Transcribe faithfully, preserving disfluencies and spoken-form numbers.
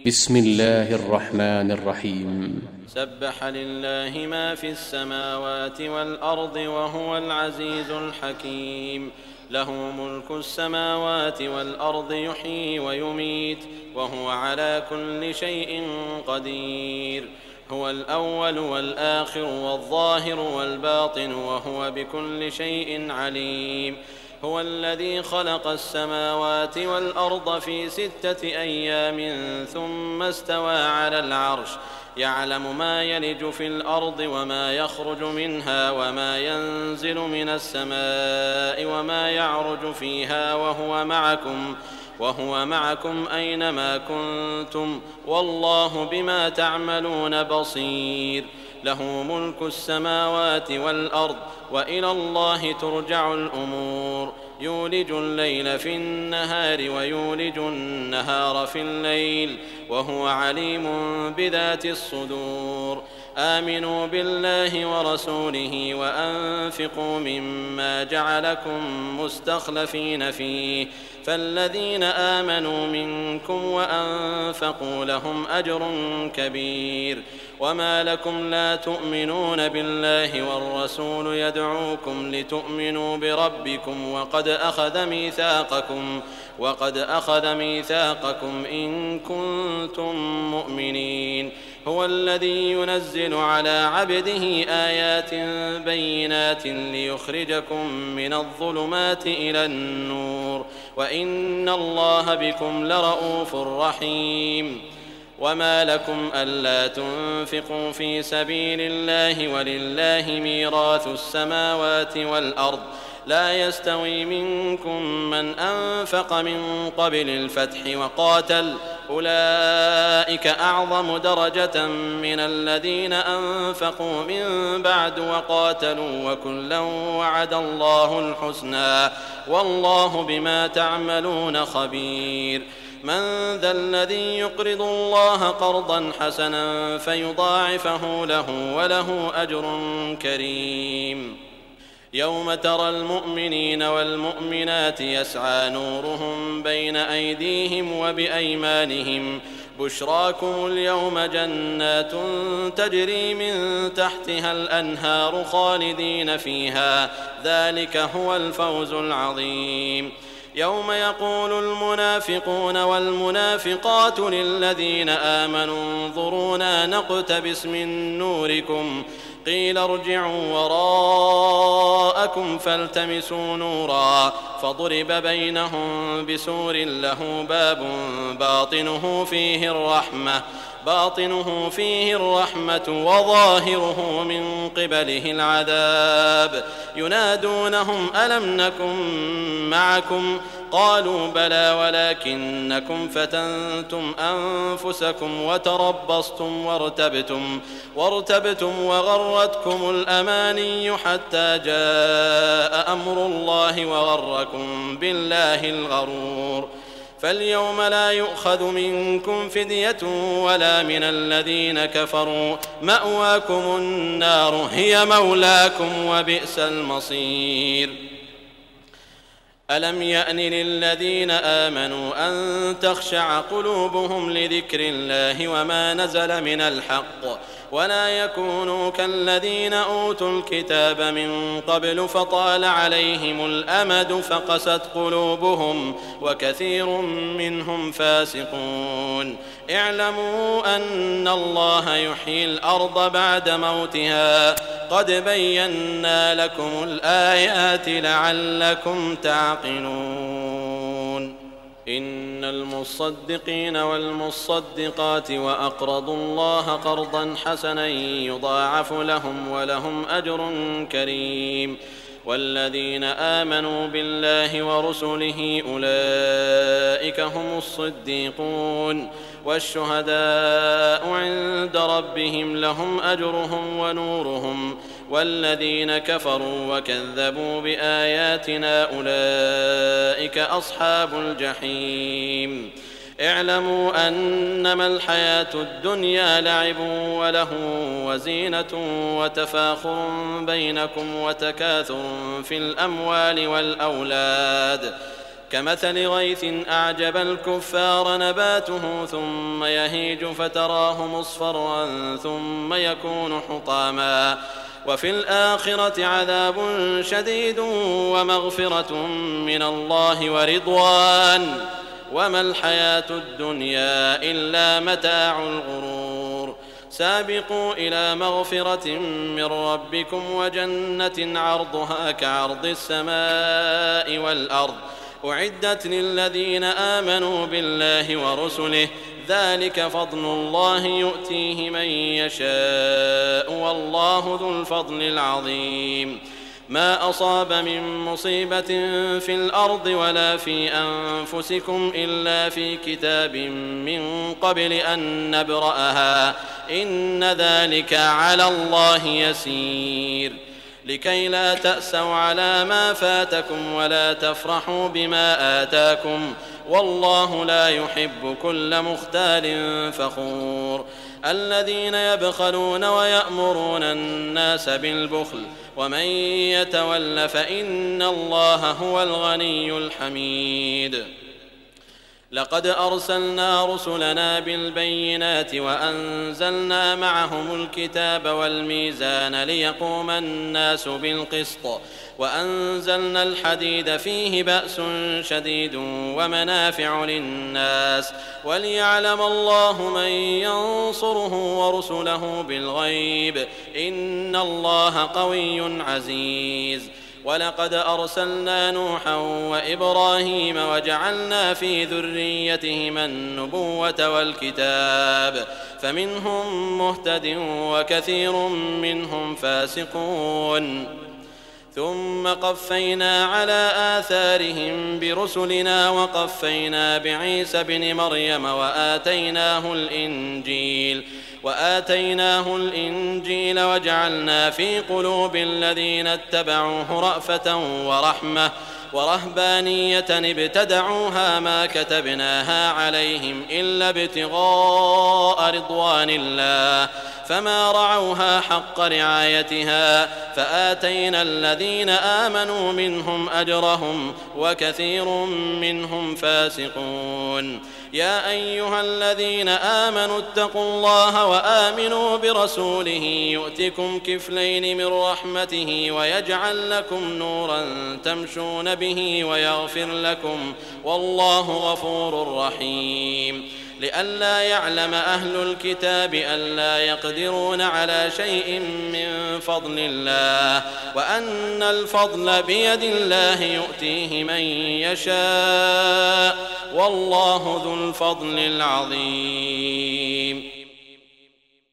بسم الله الرحمن الرحيم. سبح لله ما في السماوات والأرض وهو العزيز الحكيم. له ملك السماوات والأرض يحيي ويميت وهو على كل شيء قدير. هو الأول والآخر والظاهر والباطن وهو بكل شيء عليم. هو الذي خلق السماوات والأرض في ستة أيام ثم استوى على العرش يعلم ما يلج في الأرض وما يخرج منها وما ينزل من السماء وما يعرج فيها وهو معكم وهو معكم أينما كنتم والله بما تعملون بصير. له ملك السماوات والأرض وإلى الله ترجع الأمور. يولج الليل في النهار ويولج النهار في الليل وهو عليم بذات الصدور. آمنوا بالله ورسوله وأنفقوا مما جعلكم مستخلفين فيه فالذين آمنوا منكم وأنفقوا لهم أجر كبير. وما لكم لا تؤمنون بالله والرسول يدعوكم لتؤمنوا بربكم وقد أخذ ميثاقكم وقد أخذ ميثاقكم إن كنتم مؤمنين. هو الذي ينزل على عبده آيات بينات ليخرجكم من الظلمات إلى النور وإن الله بكم لرءوف رحيم. وما لكم ألا تنفقوا في سبيل الله ولله ميراث السماوات والأرض لا يستوي منكم من أنفق من قبل الفتح وقاتل أولئك أعظم درجة من الذين أنفقوا من بعد وقاتلوا وكلا وعد الله الحسنى والله بما تعملون خبير. من ذا الذي يقرض الله قرضا حسنا فيضاعفه له وله أجر كريم. يوم ترى المؤمنين والمؤمنات يسعى نورهم بين أيديهم وبأيمانهم بشراكم اليوم جنات تجري من تحتها الأنهار خالدين فيها ذلك هو الفوز العظيم. يوم يقول المنافقون والمنافقات للذين آمنوا انظرونا نقتبس من نوركم قيل ارجعوا وراءكم فالتمسوا نورا فضرب بينهم بسور له باب باطنه فيه الرحمة باطنه فيه الرحمة وظاهره من قبله العذاب. ينادونهم ألم نكن معكم قالوا بلى ولكنكم فتنتم أنفسكم وتربصتم وارتبتم وارتبتم وغرتكم الأماني حتى جاء أمر الله وغركم بالله الغرور. فاليوم لا يؤخذ منكم فدية ولا من الذين كفروا مأواكم النار هي مولاكم وبئس المصير. ألم يأن للذين آمنوا أن تخشع قلوبهم لذكر الله وما نزل من الحق ولا يكونوا كالذين أوتوا الكتاب من قبل فطال عليهم الأمد فقست قلوبهم وكثير منهم فاسقون. اعلموا أن الله يحيي الأرض بعد موتها قد بينا لكم الآيات لعلكم تعقلون. إن المصدقين والمصدقات وأقرضوا الله قرضا حسنا يضاعف لهم ولهم أجر كريم. والذين آمنوا بالله ورسله أولئك هم الصديقون والشهداء عند ربهم لهم أجرهم ونورهم. والذين كفروا وكذبوا بآياتنا أولئك أصحاب الجحيم. اعلموا أنما الحياة الدنيا لعب وله وزينة وتفاخر بينكم وتكاثر في الأموال والأولاد كمثل غيث أعجب الكفار نباته ثم يهيج فتراه مصفرا ثم يكون حطاما وفي الآخرة عذاب شديد ومغفرة من الله ورضوان وما الحياة الدنيا إلا متاع الغرور سابقوا إلى مغفرة من ربكم وجنة عرضها كعرض السماء والأرض أعدت للذين آمنوا بالله ورسله ذلك فضل الله يؤتيه من يشاء والله ذو الفضل العظيم ما أصاب من مصيبة في الأرض ولا في أنفسكم إلا في كتاب من قبل أن نبرأها إن ذلك على الله يسير لكي لا تأسوا على ما فاتكم ولا تفرحوا بما آتاكم والله لا يحب كل مختال فخور الذين يبخلون ويأمرون الناس بالبخل ومن يتول فإن الله هو الغني الحميد لقد أرسلنا رسلنا بالبينات وأنزلنا معهم الكتاب والميزان ليقوم الناس بالقسط وأنزلنا الحديد فيه بأس شديد ومنافع للناس وليعلم الله من ينصره ورسله بالغيب إن الله قوي عزيز ولقد أرسلنا نوحا وإبراهيم وجعلنا في ذريتهما النبوة والكتاب فمنهم مهتد وكثير منهم فاسقون ثم قفينا على آثارهم برسلنا وقفينا بعيسى بن مريم وآتيناه الإنجيل وآتيناه الإنجيل وجعلنا في قلوب الذين اتبعوه رأفة ورحمة ورهبانية ابتدعوها ما كتبناها عليهم إلا ابتغاء رضوان الله فما رعوها حق رعايتها فآتينا الذين آمنوا منهم أجرهم وكثير منهم فاسقون يا أيها الذين آمنوا اتقوا الله وآمنوا برسوله يؤتكم كفلين من رحمته ويجعل لكم نورا تمشون به ويغفر لكم والله غفور رحيم لئلا يعلم أهل الكتاب ألا يقدرون على شيء من فضل الله وأن الفضل بيد الله يؤتيه من يشاء والله ذو الفضل العظيم